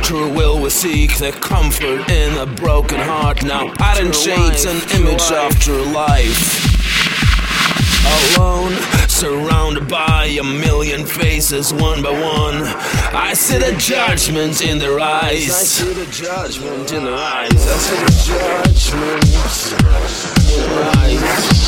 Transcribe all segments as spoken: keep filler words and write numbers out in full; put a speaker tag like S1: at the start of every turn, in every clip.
S1: after will we seek the comfort in a broken heart. Now pattern shades an image after life. Alone, surrounded by a million faces, one by one, I see the judgment in their eyes. I see the judgment in their eyes. I see the judgment in their eyes.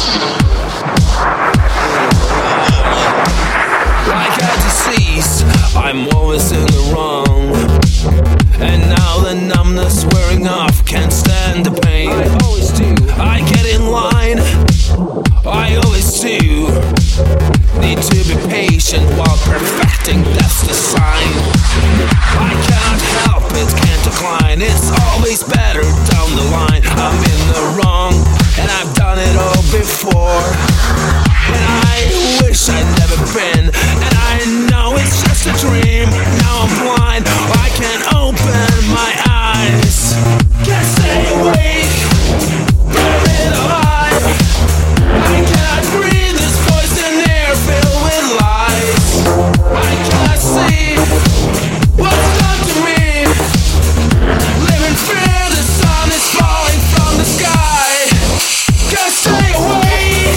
S1: Like a disease, I'm always in the wrong. And now the numbness wearing off, can't stand the pain. I always do. I get in line, I always do. Need to be patient while perfecting, that's the sign. I cannot help it, can't decline. It's always better down the line. I'm in the wrong, and I've done it all before. And I wish I'd never been, and I know it's just a dream. Now I'm blind, I can't open my eyes. Can't stay awake, buried alive. I cannot breathe this poison air filled with lies. I cannot see what's done to me. Live in fear, the sun is falling from the sky. Can't stay awake.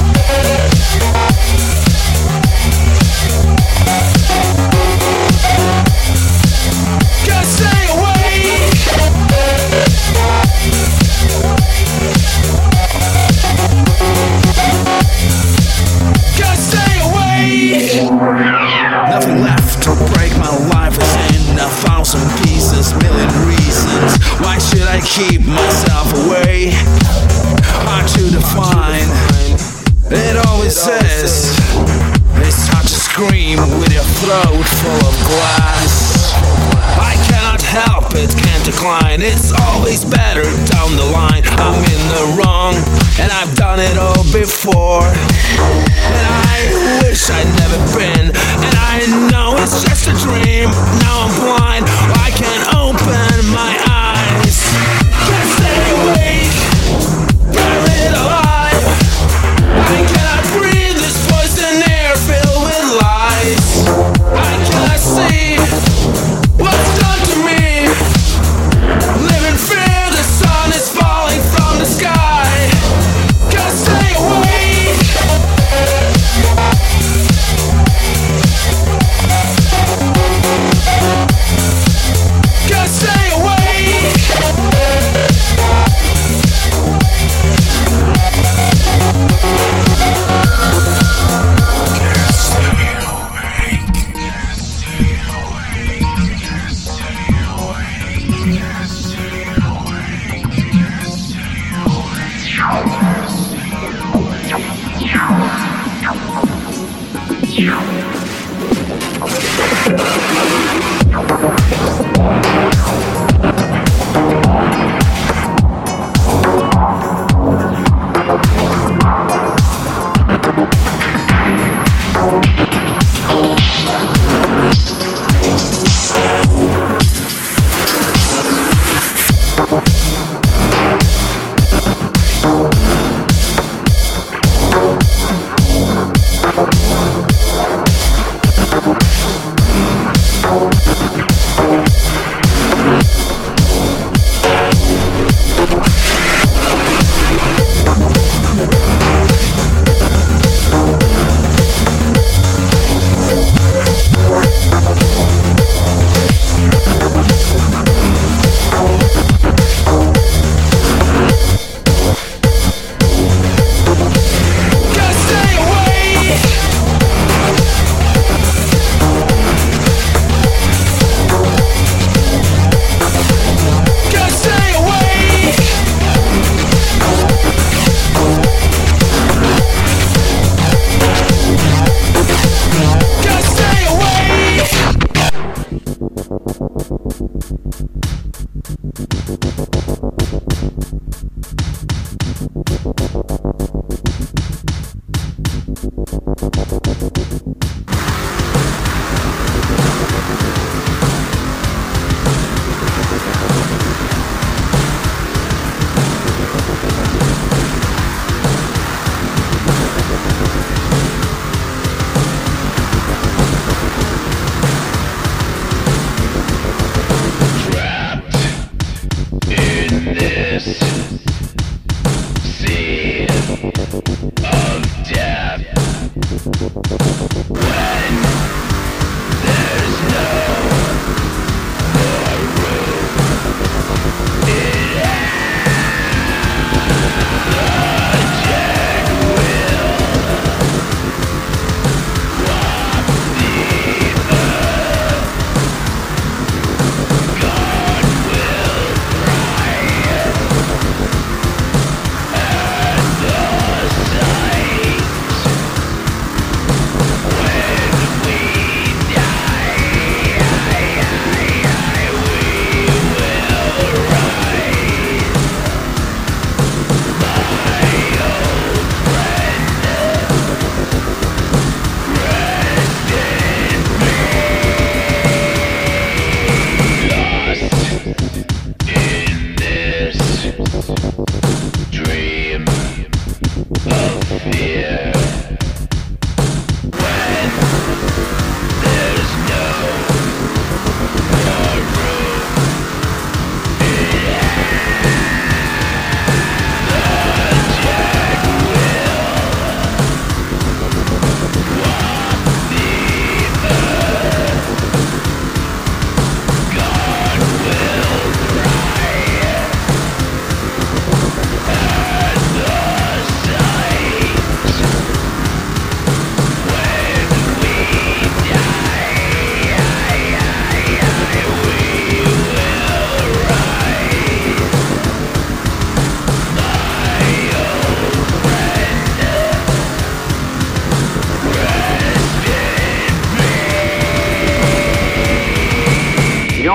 S1: Can't stay awake. Can't stay awake. Nothing left to break, my life is in a thousand pieces, million reasons. Why should I keep myself away? Hard to define. It always says it's hard to scream with your throat full of glass. I cannot help it, can't decline. It's always better down the line. I'm in the wrong, and I've done it all before. And I wish I'd never been, and I know it's just a dream. Now I'm blind, I can't open my eyes. Can't stay awake, buried alive. I cannot breathe this poison air filled with lies. I cannot see what's done to me. Live in fear, the sun is falling from the sky. Can't stay awake. Can't stay awake.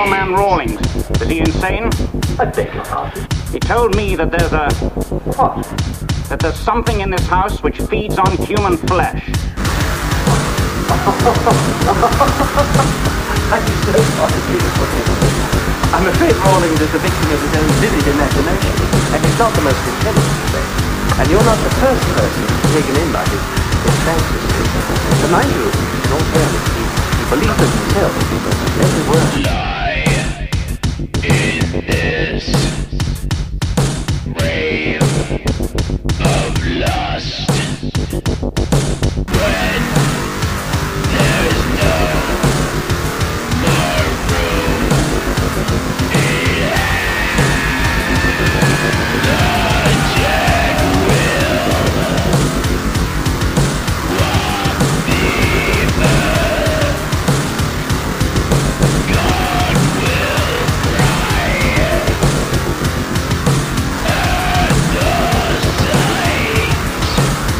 S2: your man Rawlings? Is he insane?
S3: I beg your pardon.
S2: He told me that there's a...
S3: What?
S2: that there's something in this house which feeds on human flesh.
S3: I'm so sorry, beautiful. I'm afraid Rawlings is the victim of his own vivid imagination, and he's not the most intelligent thing. And you're not the first person taken in by his, his fantasy. To mind you, in all fairness, he, he believes in himself, every word.
S4: Lie in this rave of lust. When there's no more room in the jet will walk the earth. God will cry, and the sight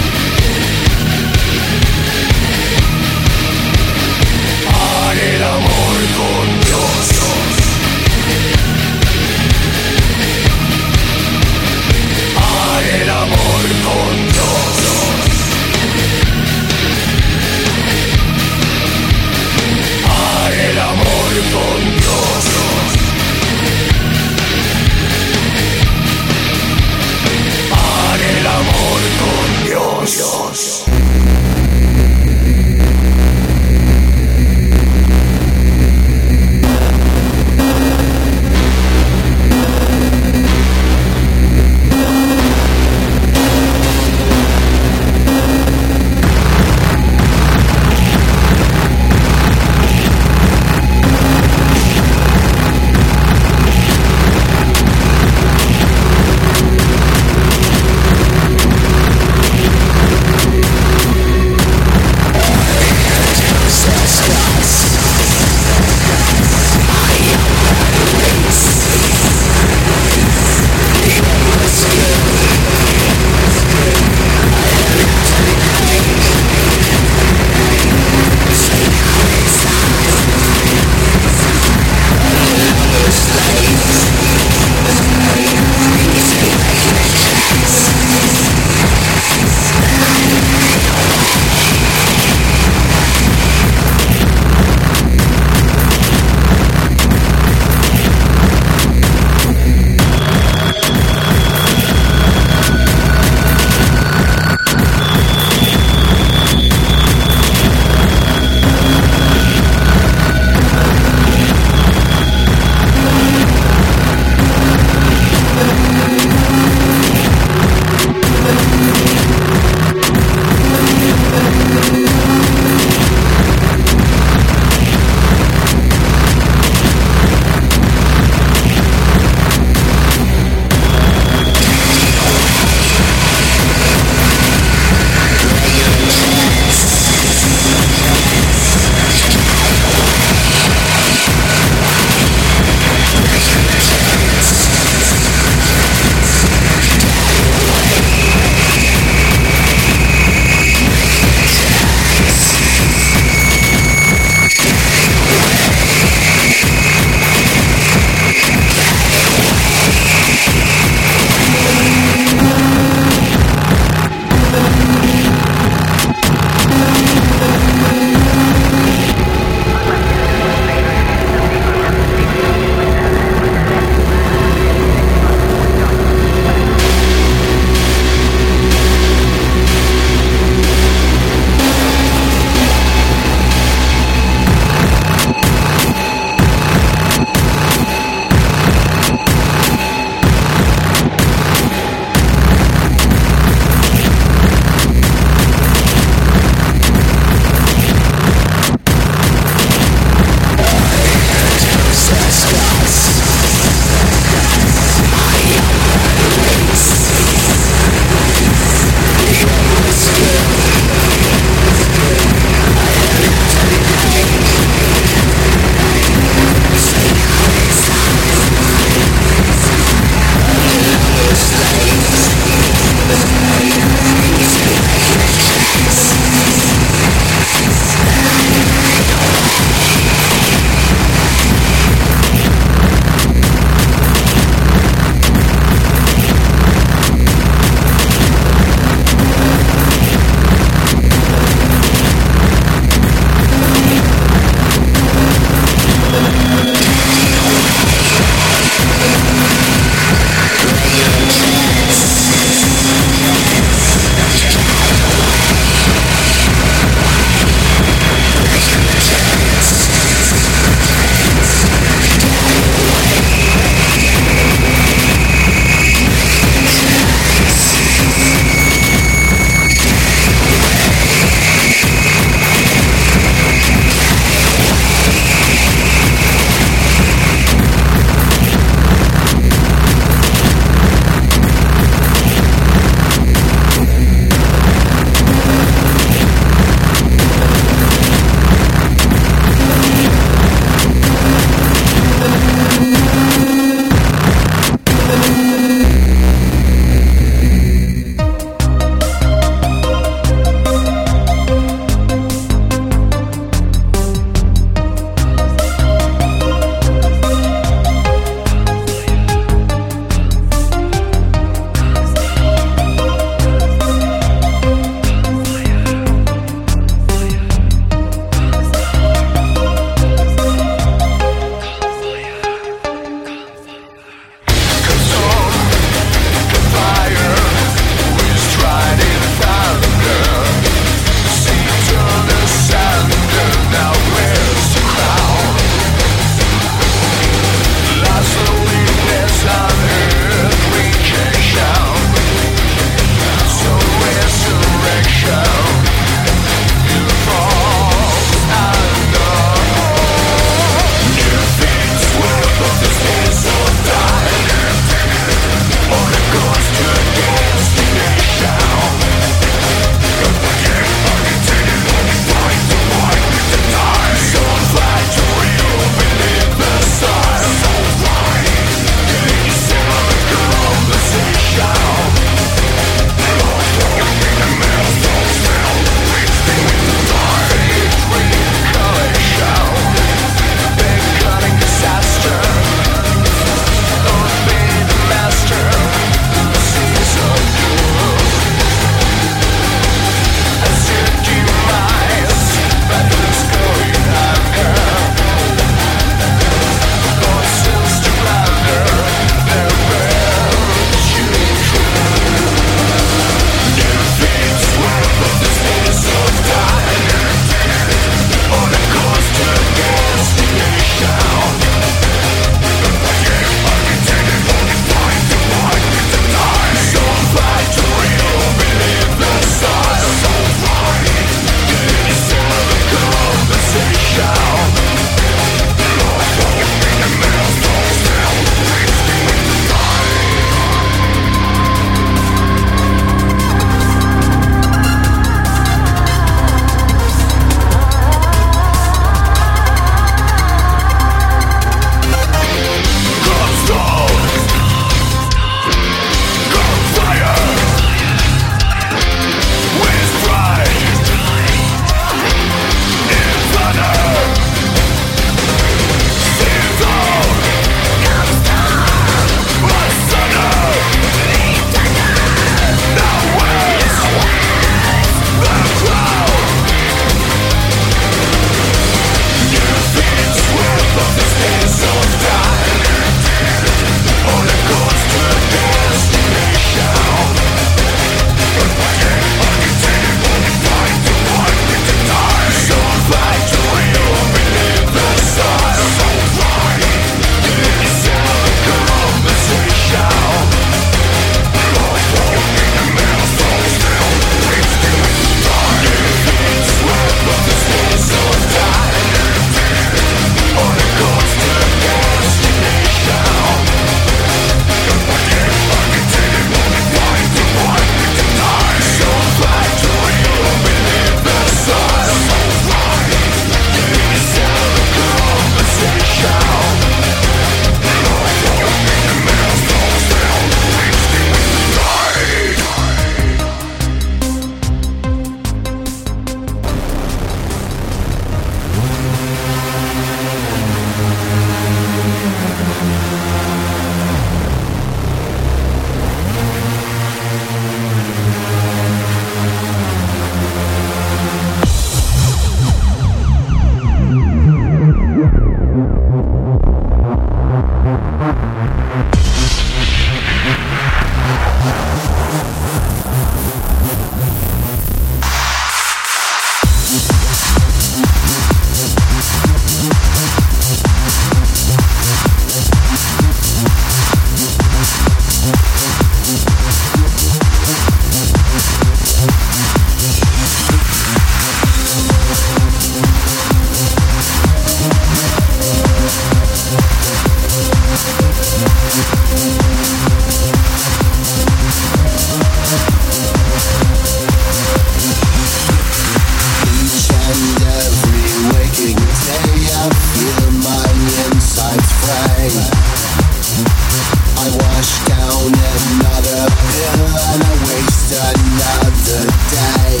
S5: I wash down another pill and I waste another day.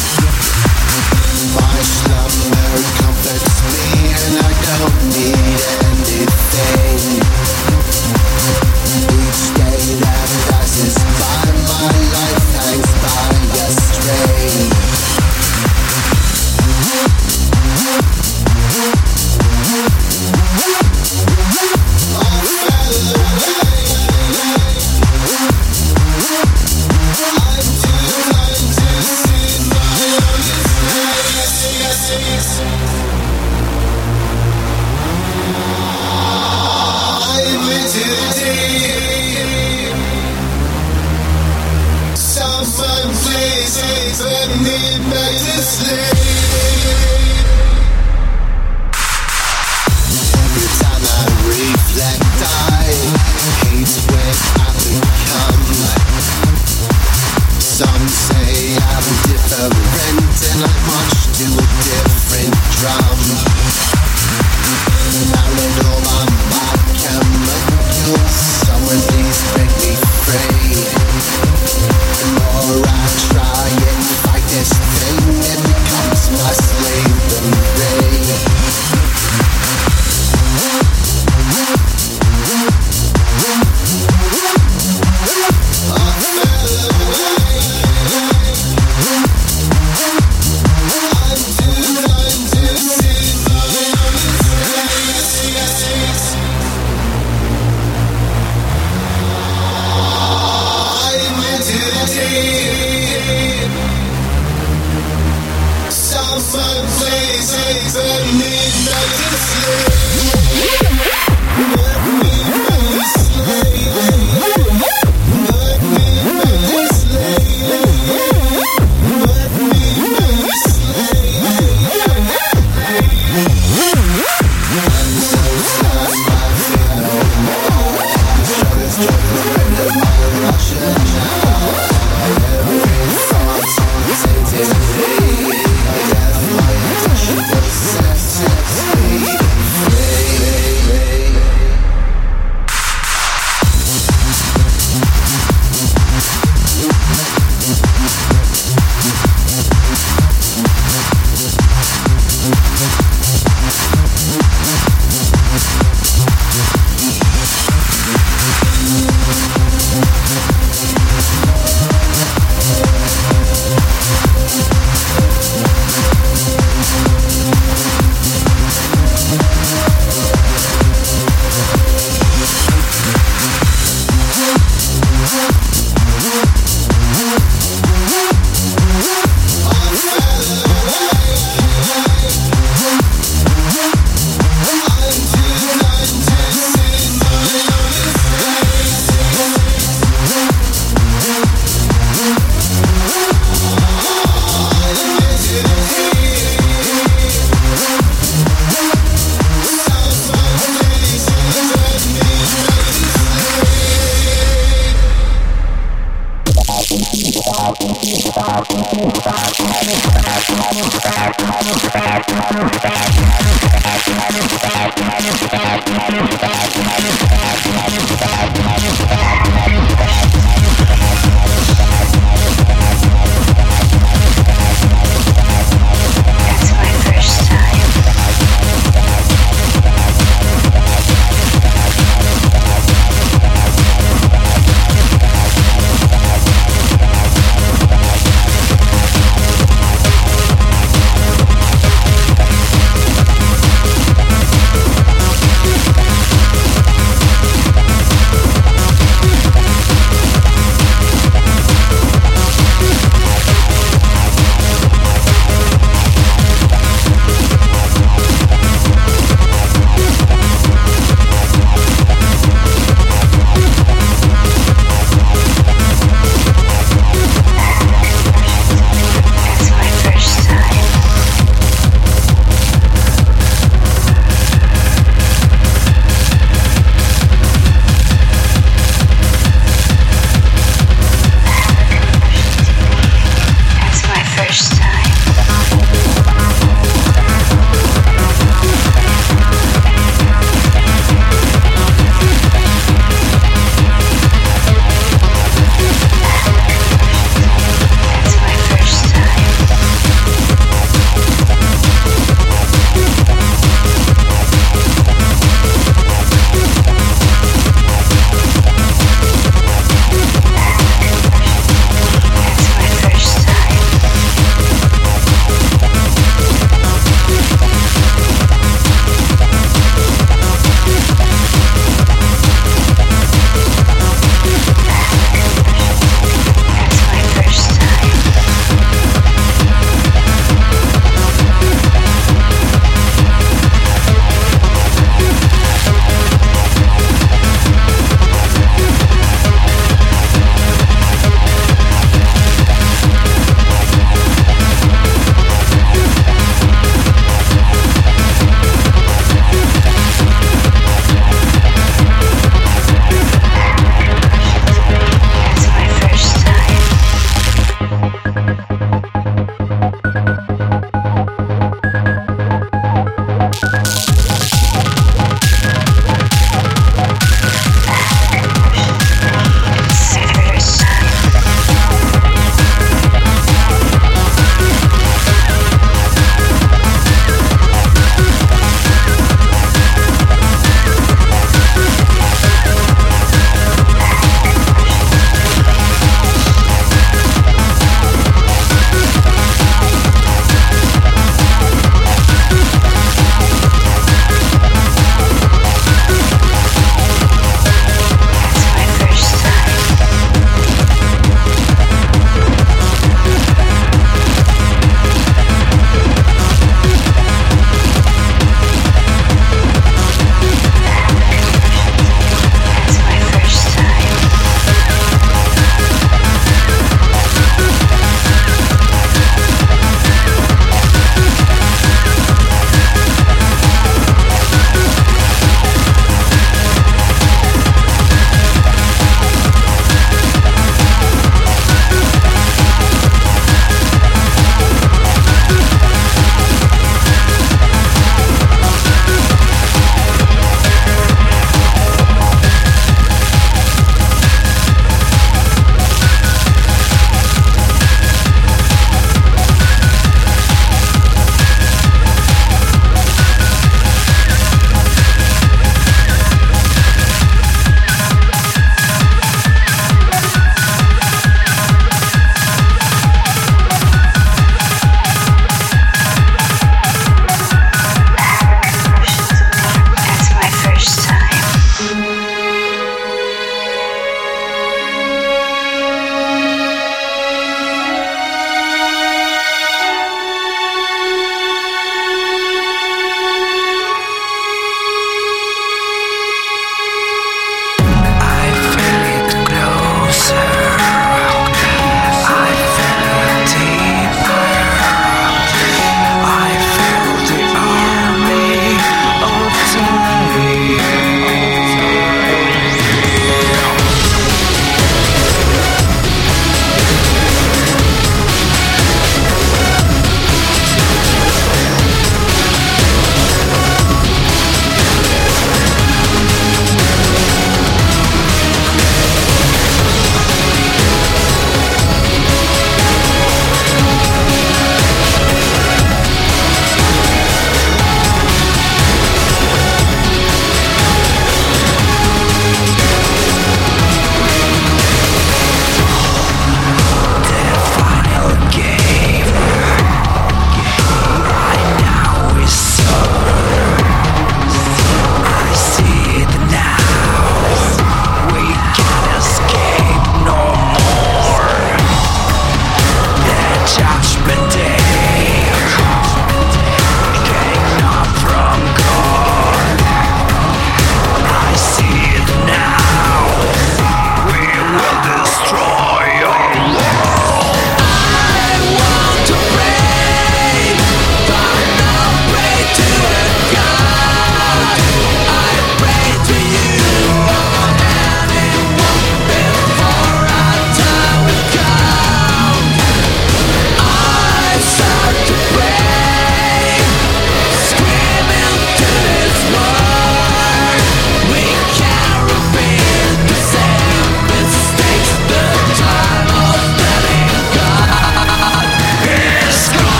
S5: My slumber comforts me and I don't need anything. Each day that passes by, my life hangs by a string.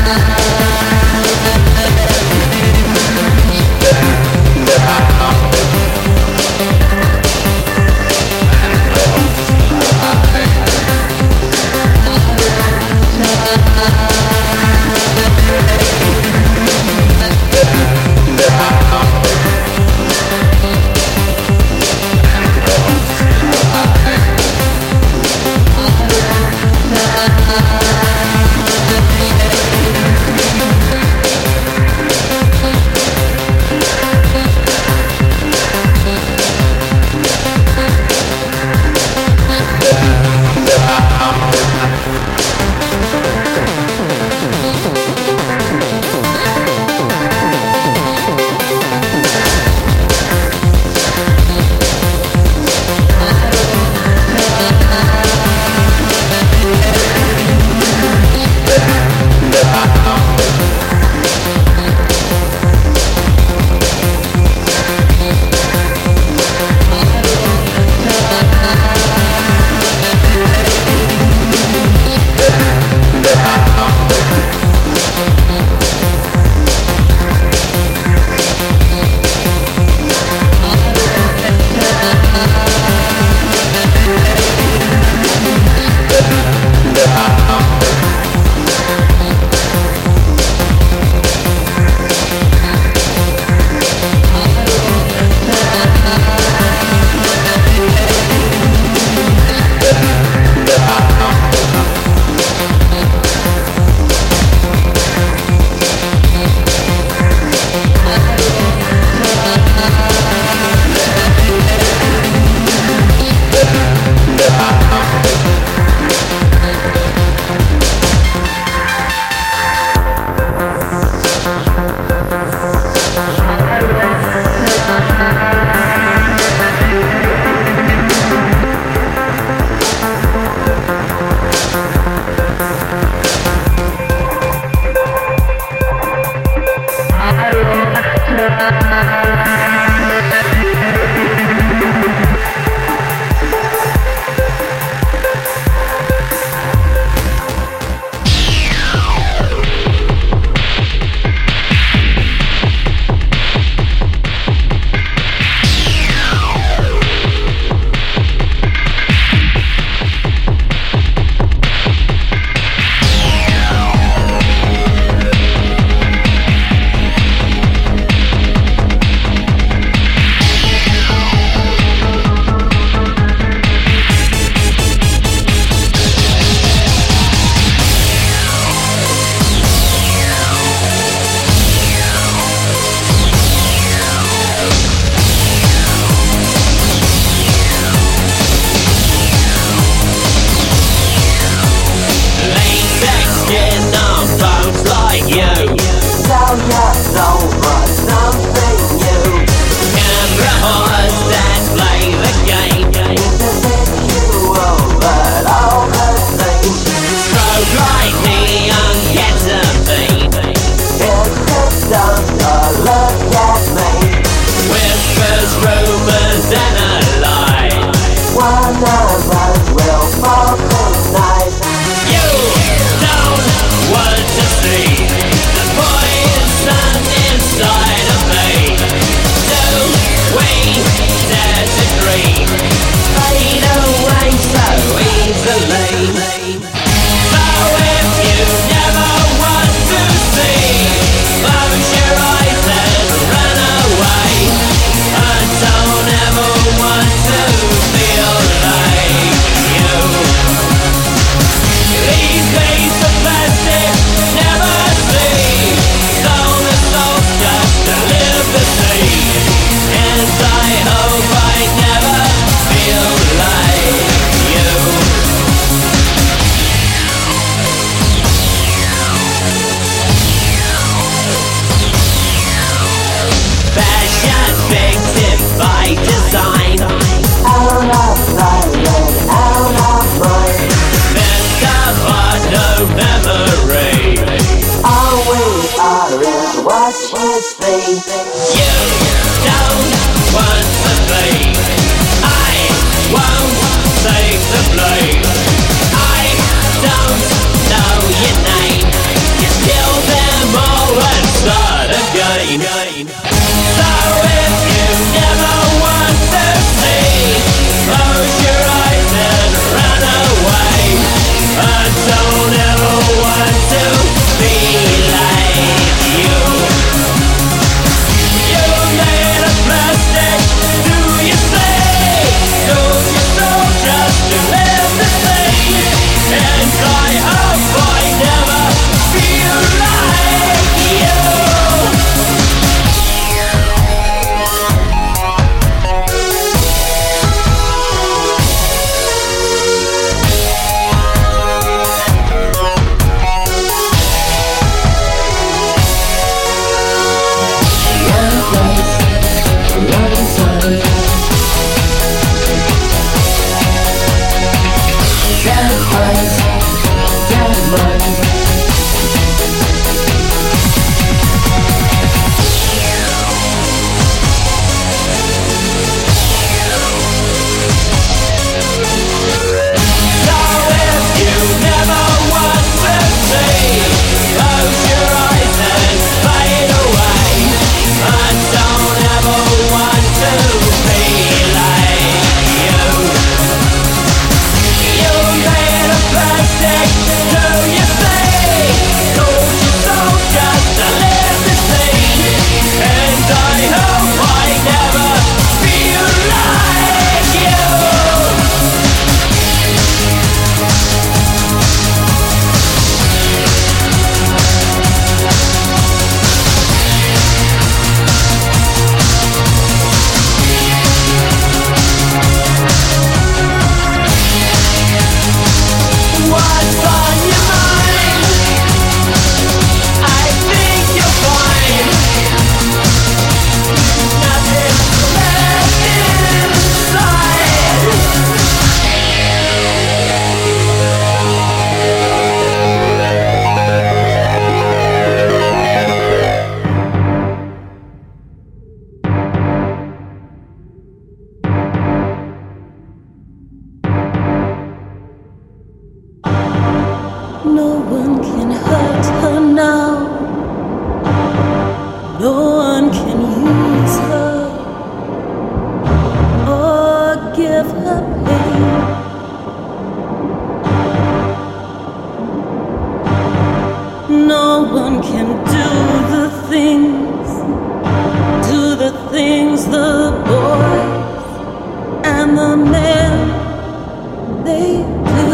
S6: Blame. I don't know your name. You still one can do the things, do the things the boys and the men they do.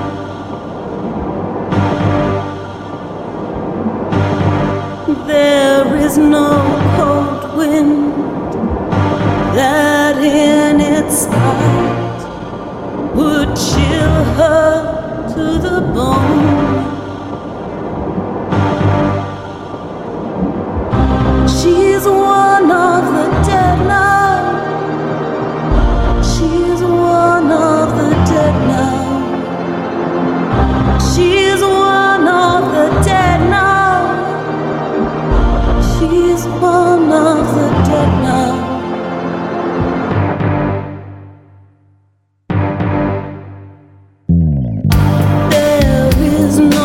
S6: There is no cold wind that in its height would chill her to the bone. She's one of the dead now. She's one of the dead now. She's one of the dead now. She's one of the dead now. There is no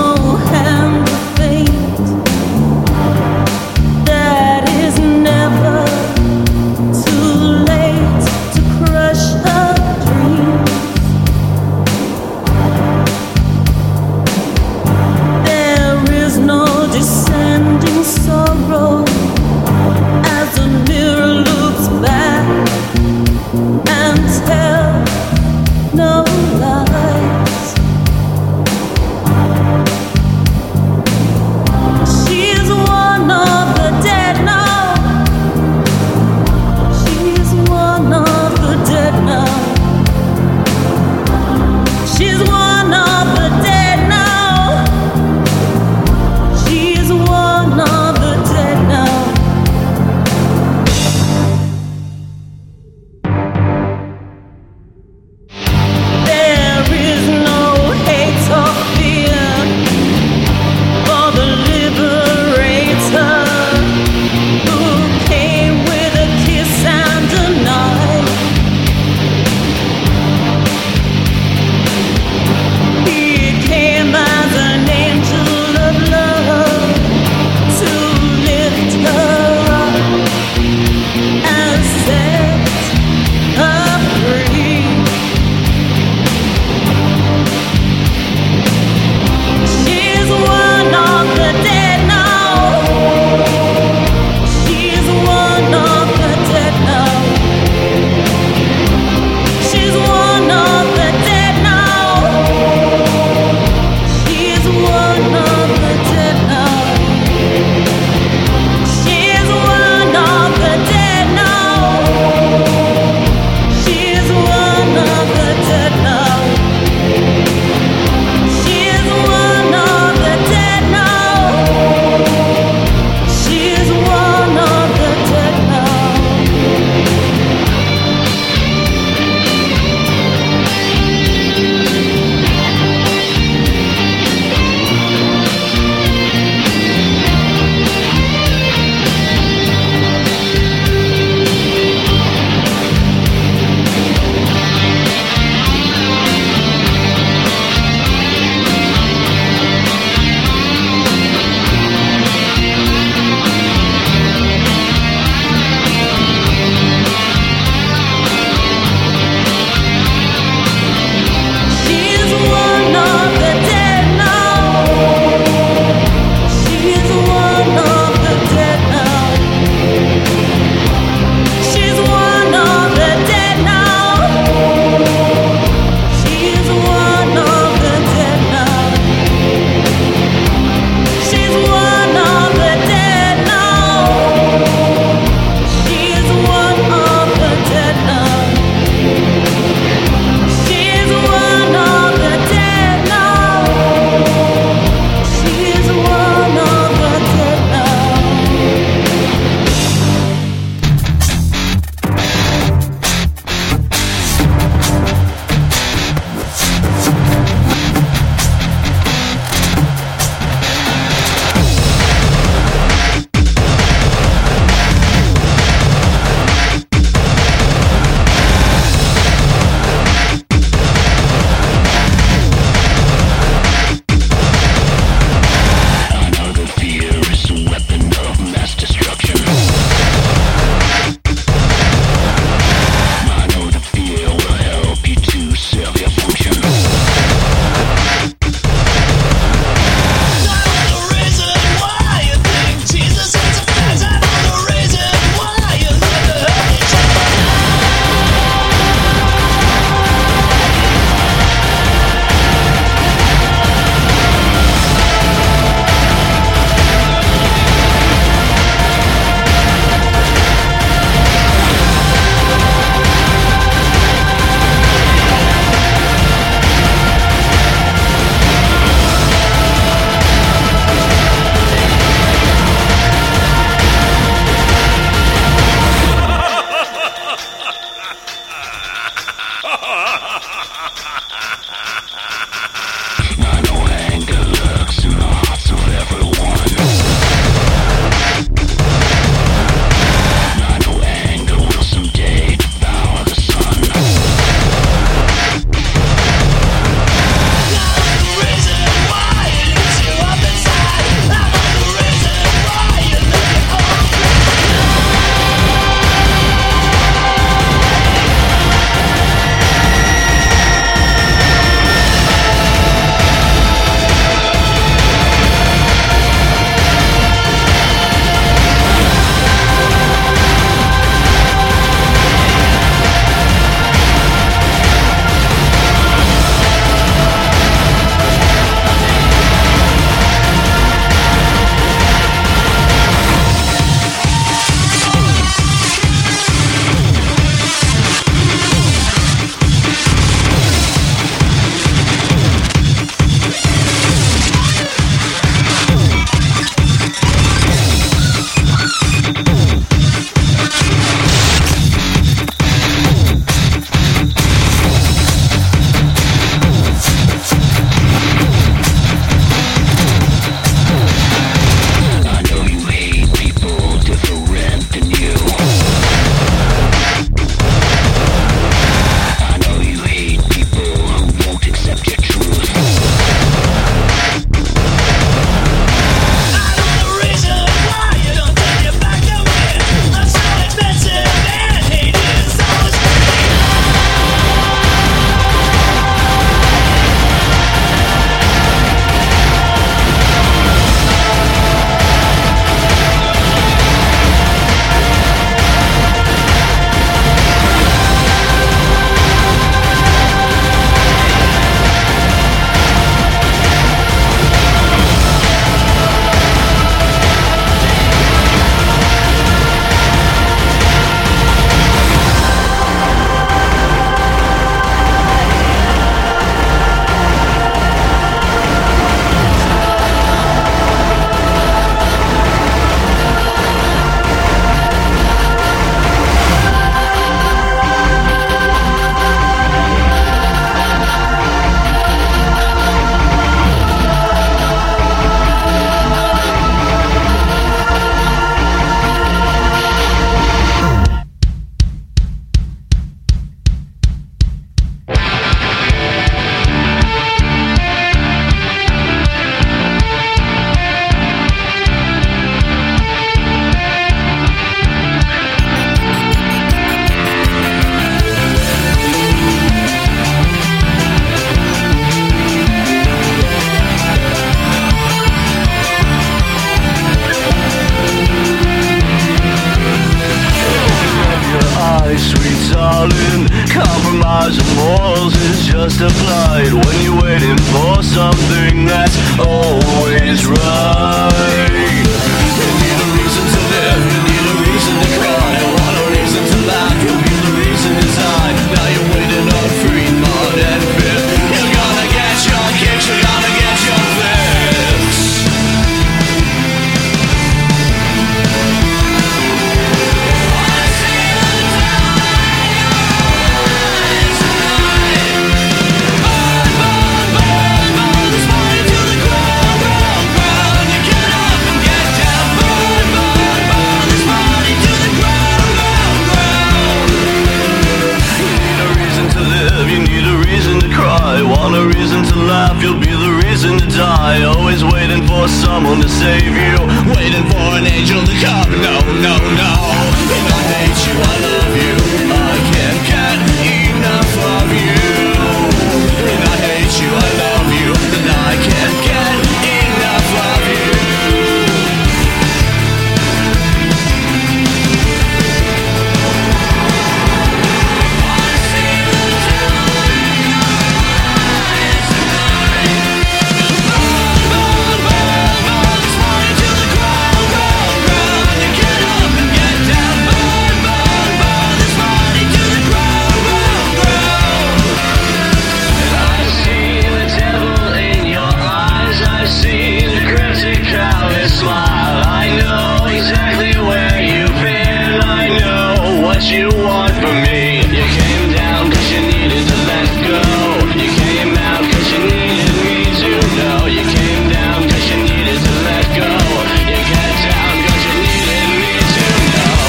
S4: what you want from me. You came down cause you needed to let go. You came out cause you needed me to know. You came down cause you needed to let go. You got down cause you needed me to know.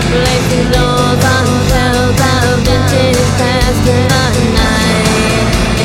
S7: Doors on shelves of vintage past the night.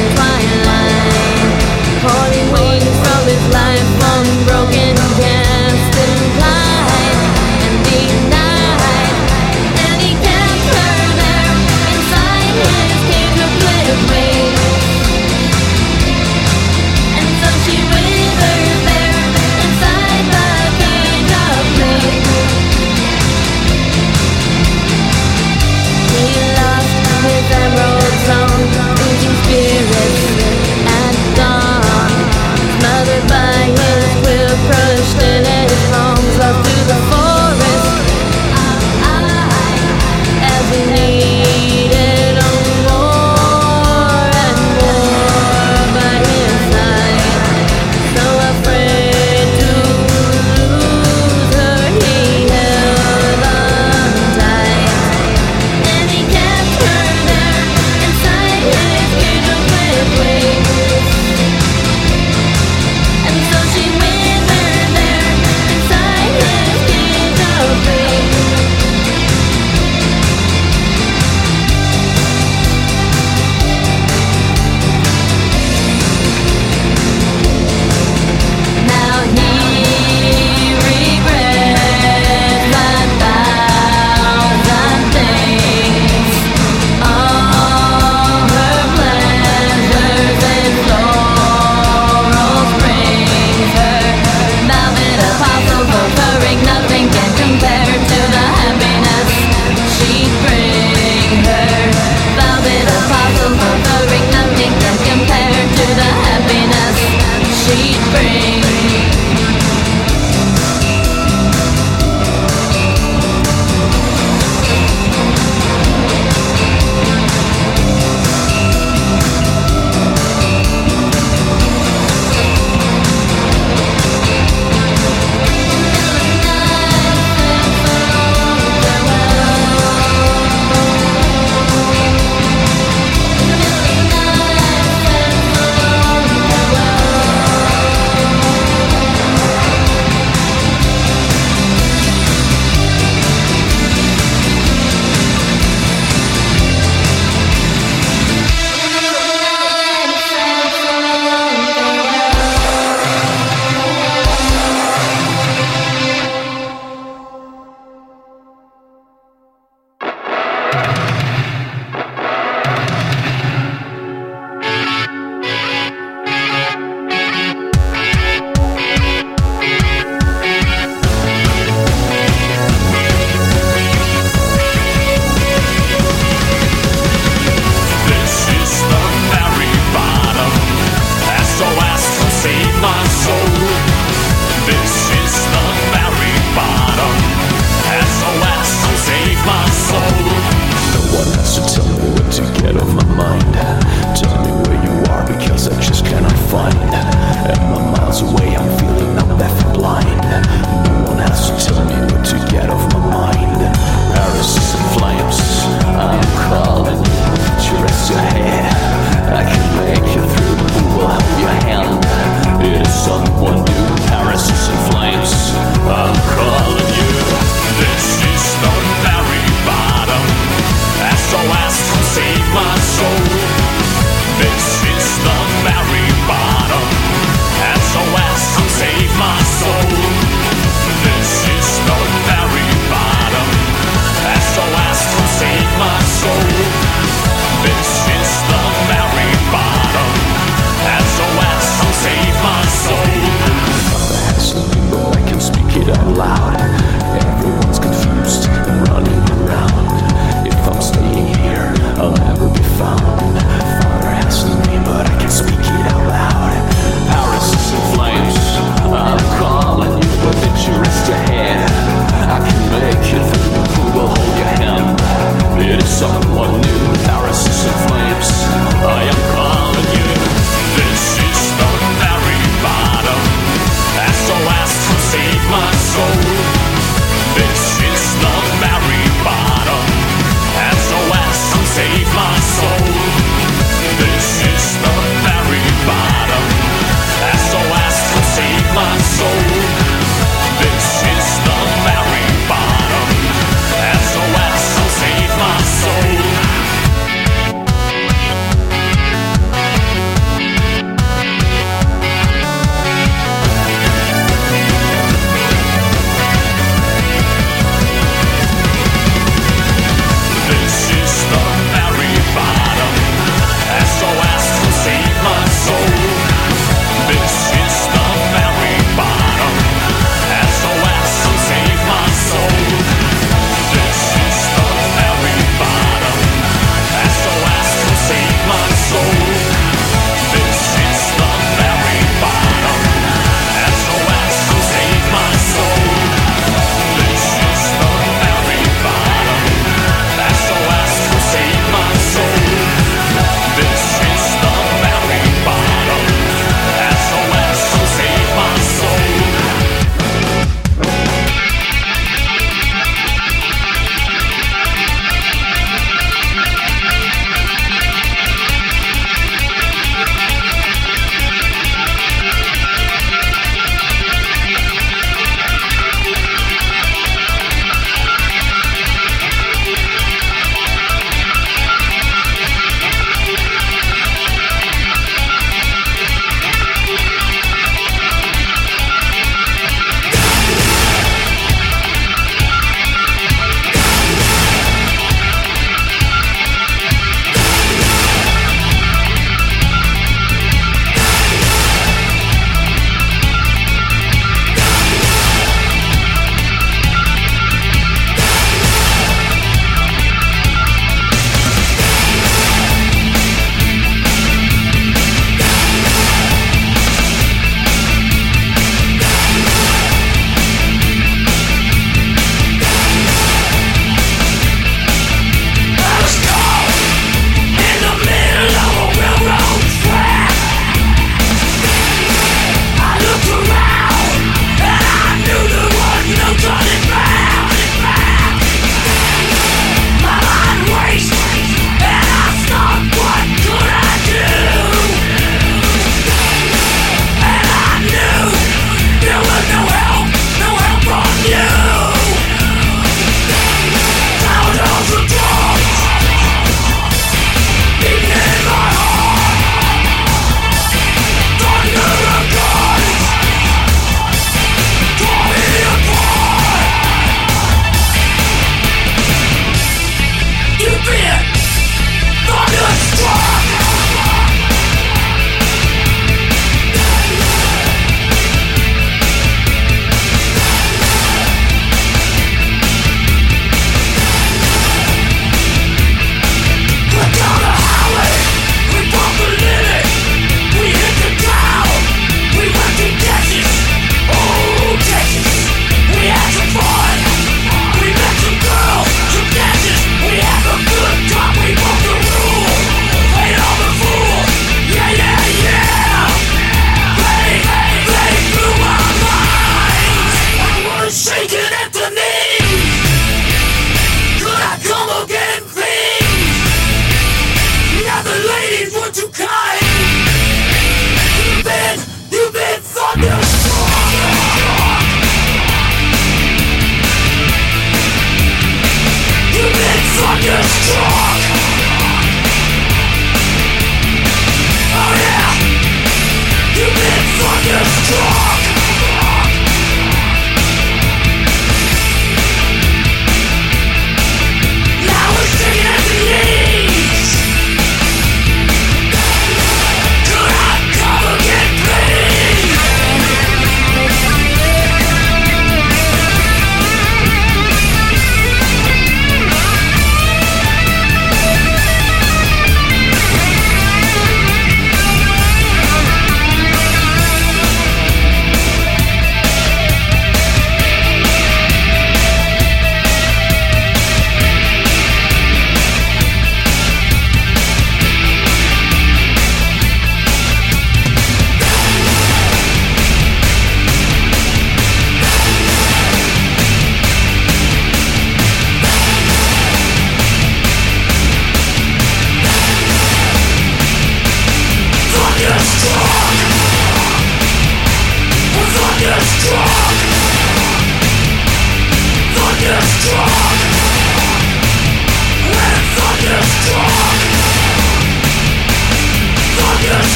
S4: someone new. Narcissus flames, I am calling you. This is the very bottom. S O S to save my soul. This is the very bottom. S O S to save my soul. This is the very bottom. S O S to save my soul. This is the very bottom. S O S to save my soul. This is the very bottom. S O S to save my soul. This is the very bottom. S O S to save my soul. This is the very bottom. S O S to save my soul. This is the very bottom. S O S to save my soul. This is the very bottom. S O S to save my soul. This is the very bottom. S O S to save my soul.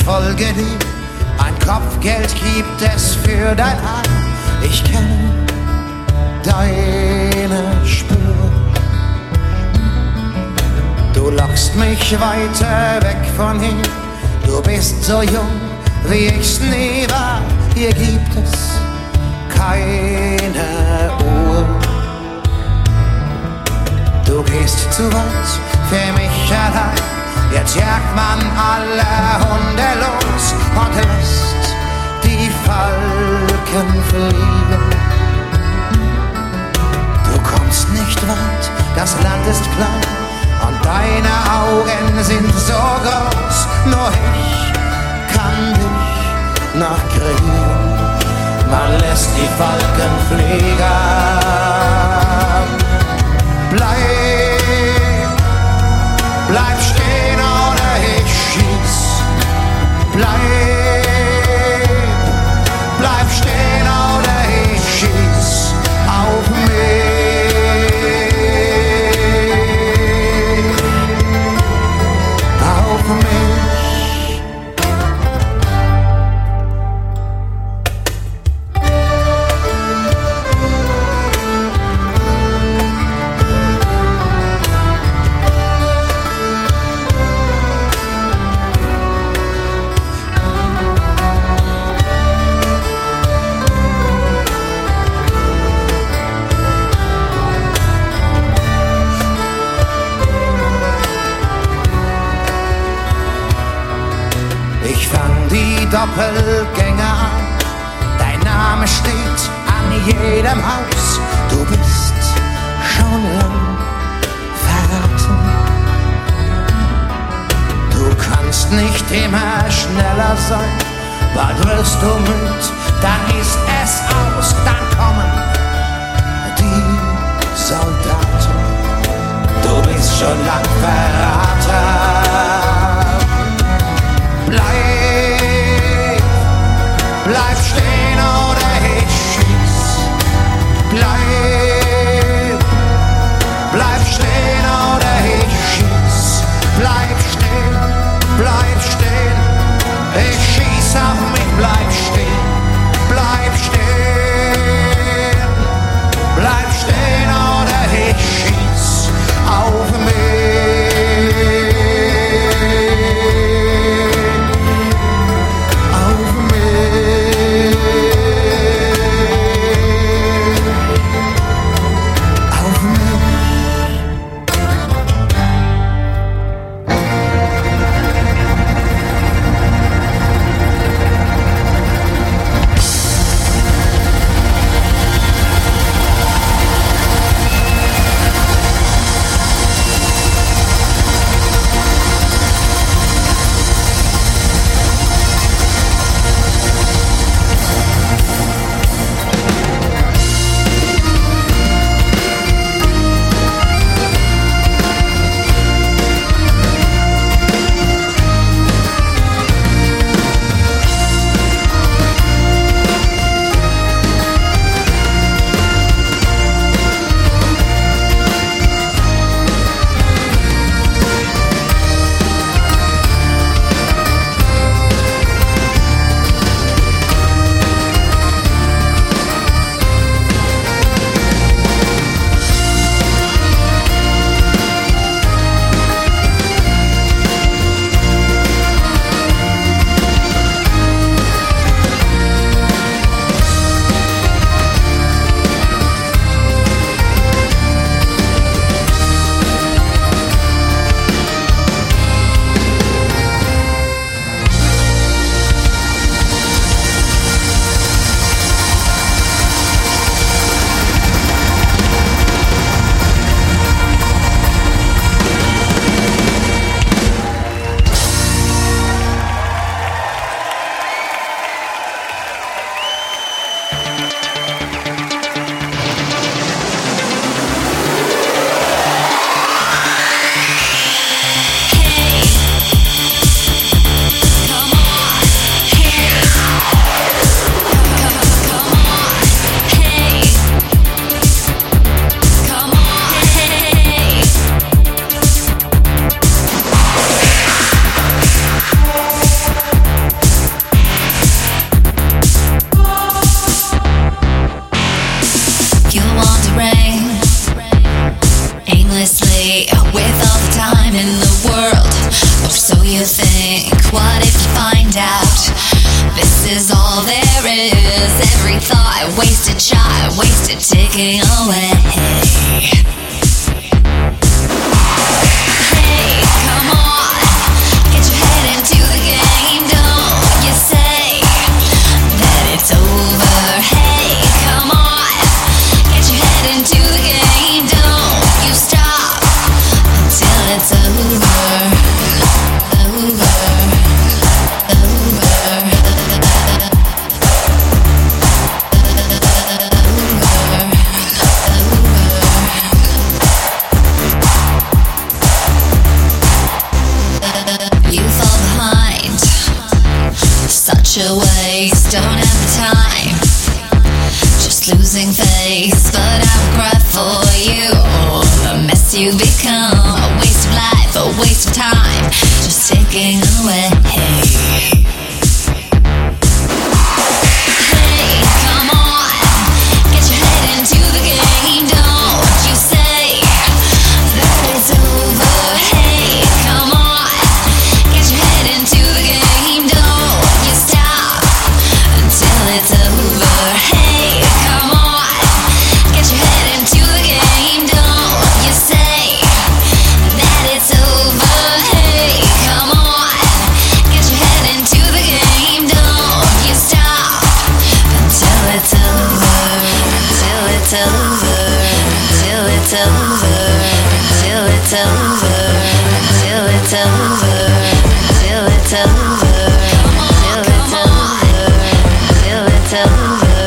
S5: folge dir, ein Kopfgeld gibt es für dein Heim. Ich kenne deine Spur. Du lockst mich weiter weg von hier. Du bist so jung, wie ich's nie war. Hier gibt es keine Uhr. Du gehst zu weit für mich allein. Jetzt jagt man alle Hunde los und lässt die Falken fliegen. Du kommst nicht weit, das Land ist klein und deine Augen sind so groß. Nur ich kann dich noch kriegen. Man lässt die Falken fliegen. Bleib, bleib stehen oder ich schieß. Bleib, bleib stehen oder ich schieß auf mich, auf mich. Doppelgänger an, dein Name steht an jedem Haus. Du bist schon lang verraten. Du kannst nicht immer schneller sein, bald wirst du müd, dann ist es aus, dann kommen die Soldaten. Du bist schon lang verraten. Bleib Bleib stehen oder ich schieß. Bleib, bleib stehen oder ich schieß. Bleib stehen, bleib stehen. Ich schieß auf mich, bleib stehen, bleib stehen.
S7: boy, wasted child, wasted ticking away. Hey, come on, get your head into the game. Don't you say that it's over. Hey, come on, get your head into the game. Don't you stop until it's over. Over, over. You fall behind, such a waste, don't have the time, just losing face, but I will cry for you, the mess you become, a waste of life, a waste of time, just ticking away. Hey, come on, get your head into the game, don't you say that it's over. Hey, come on, get your head into the game, don't you stop until it's over. Hey, come on, get your head into the game, don't you say that it's over. Hey, come on, get your head into the game, don't you stop until it's over, until it's over, until it's over, until it's over, until it's over, until it's over, until it's over, until it's over, until it's over,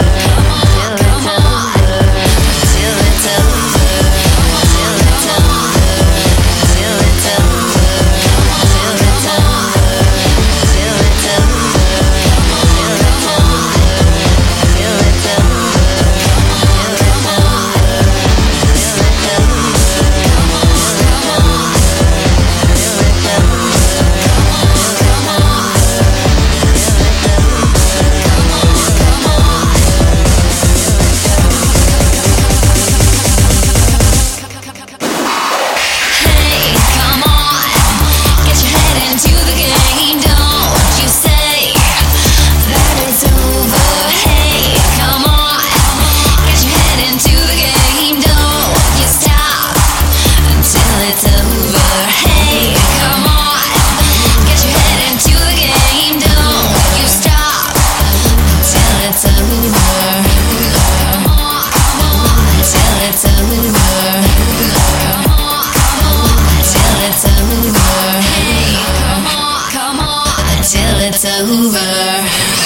S7: until it's over, until it's over, until it's over, until it's over, until it's over, until it's over, until it's over, until it's Hey, come on, get your head into the game, don't you say that it's over. Hey, come on, get your head into the game, don't you stop until it's over. Hey, come on, get your head into the game, don't you stop until it's over. Until it's over. Until it's over. Hey, come on, come on, until it's over.